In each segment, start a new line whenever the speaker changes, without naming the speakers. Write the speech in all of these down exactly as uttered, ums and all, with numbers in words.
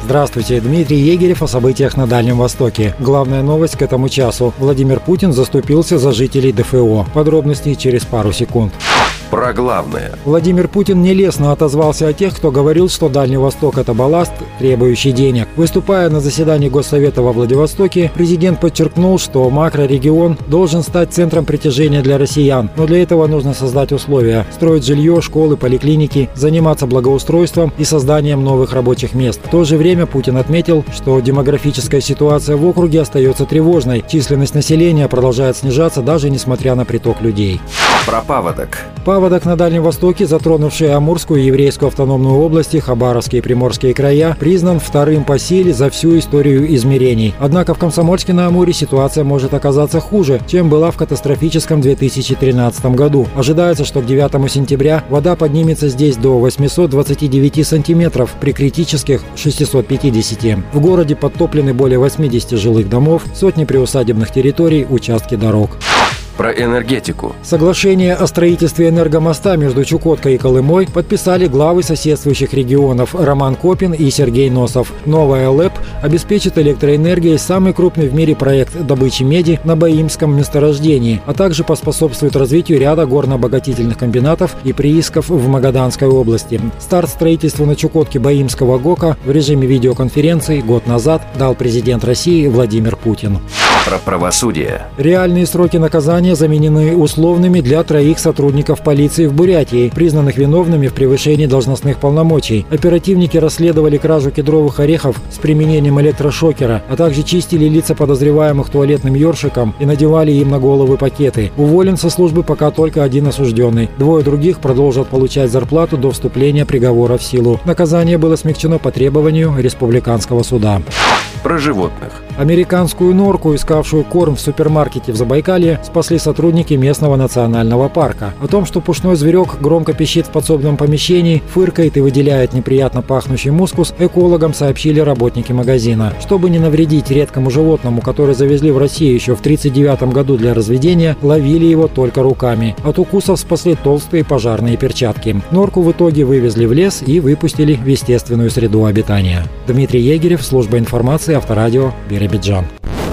Здравствуйте, Дмитрий Егерев о событиях на Дальнем Востоке. Главная новость к этому часу. Владимир Путин заступился за жителей ДФО. Подробности через пару секунд.
Про главное.
Владимир Путин нелестно отозвался о тех, кто говорил, что Дальний Восток – это балласт, требующий денег. Выступая на заседании Госсовета во Владивостоке, президент подчеркнул, что макрорегион должен стать центром притяжения для россиян. Но для этого нужно создать условия – строить жилье, школы, поликлиники, заниматься благоустройством и созданием новых рабочих мест. В то же время Путин отметил, что демографическая ситуация в округе остается тревожной. Численность населения продолжает снижаться даже несмотря на приток людей.
Про паводок.
Паводок на Дальнем Востоке, затронувший Амурскую и Еврейскую автономную области, Хабаровские и Приморские края, признан вторым по силе за всю историю измерений. Однако в Комсомольске-на-Амуре ситуация может оказаться хуже, чем была в катастрофическом две тысячи тринадцатом году. Ожидается, что к девятому сентября вода поднимется здесь до восьмисот двадцати девяти сантиметров, при критических шестисот пятидесяти. В городе подтоплены более восьмидесяти жилых домов, сотни приусадебных территорий, участки дорог.
Про энергетику.
Соглашение о строительстве энергомоста между Чукоткой и Колымой подписали главы соседствующих регионов Роман Копин и Сергей Носов. Новая ЛЭП обеспечит электроэнергией самый крупный в мире проект добычи меди на Баимском месторождении, а также поспособствует развитию ряда горно-обогатительных комбинатов и приисков в Магаданской области. Старт строительства на Чукотке Баимского ГОКа в режиме видеоконференции год назад дал президент России Владимир Путин.
Про правосудие.
Реальные сроки наказания заменены условными для троих сотрудников полиции в Бурятии, признанных виновными в превышении должностных полномочий. Оперативники расследовали кражу кедровых орехов с применением электрошокера, а также чистили лица подозреваемых туалетным ёршиком и надевали им на головы пакеты. Уволен со службы пока только один осужденный. Двое других продолжат получать зарплату до вступления приговора в силу. Наказание было смягчено по требованию республиканского суда.
Про животных.
Американскую норку, искавшую корм в супермаркете в Забайкалье, спасли сотрудники местного национального парка. О том, что пушной зверек громко пищит в подсобном помещении, фыркает и выделяет неприятно пахнущий мускус, экологам сообщили работники магазина. Чтобы не навредить редкому животному, который завезли в Россию еще в тридцать девятом году для разведения, ловили его только руками. От укусов спасли толстые пожарные перчатки. Норку в итоге вывезли в лес и выпустили в естественную среду обитания. Дмитрий Егерев, служба информации, Авторадио, Биробиджан.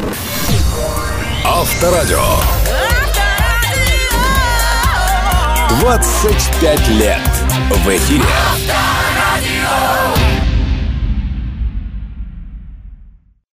Авторадио. двадцать пять лет в эфире. Авторадио.